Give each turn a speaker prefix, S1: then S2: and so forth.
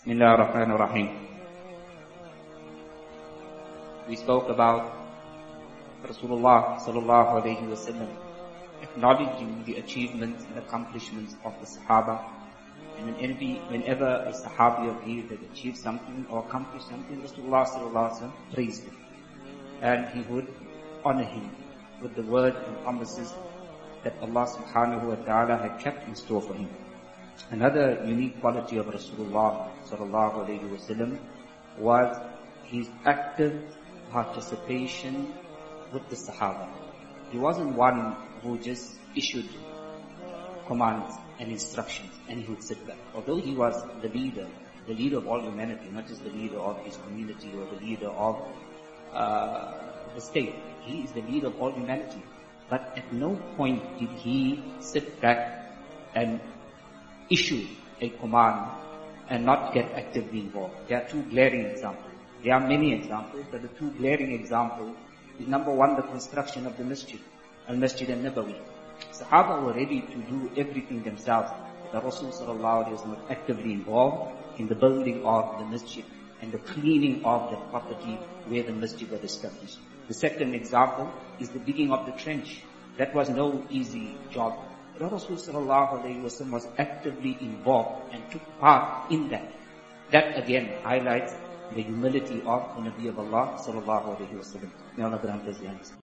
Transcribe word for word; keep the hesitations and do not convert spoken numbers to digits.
S1: Bismillah ar-Rahman ar-Rahim. We spoke about Rasulullah sallallahu alayhi wa sallam acknowledging the achievements and accomplishments of the Sahaba. And whenever a Sahabi of his had achieved something or accomplished something, Rasulullah sallallahu alayhi wa sallam praised him. And he would honor him with the word and promises that Allah subhanahu wa ta'ala had kept in store for him. Another unique quality of Rasulullah sallallahu alayhi wa sallam was his active participation with the Sahaba. He wasn't one who just issued commands and instructions and he would sit back. Although he was the leader, the leader of all humanity, not just the leader of his community or the leader of uh, the state. He is the leader of all humanity. But at no point did he sit back and issue a command and not get actively involved. There are two glaring examples. There are many examples, but the two glaring examples is number one, the construction of the masjid, al-Masjid al-Nabawi. Sahaba were ready to do everything themselves. The Rasul sallallahu alayhi wa sallam was actively involved in the building of the masjid and the cleaning of the property where the masjid was established. The second example is the digging of the trench. That was no easy job. The Rasul sallallahu alayhi wa sallam was actively involved and took part in that. That again highlights the humility of the Nabi of Allah sallallahu alayhi wa sallam. May Allah grant us the answer.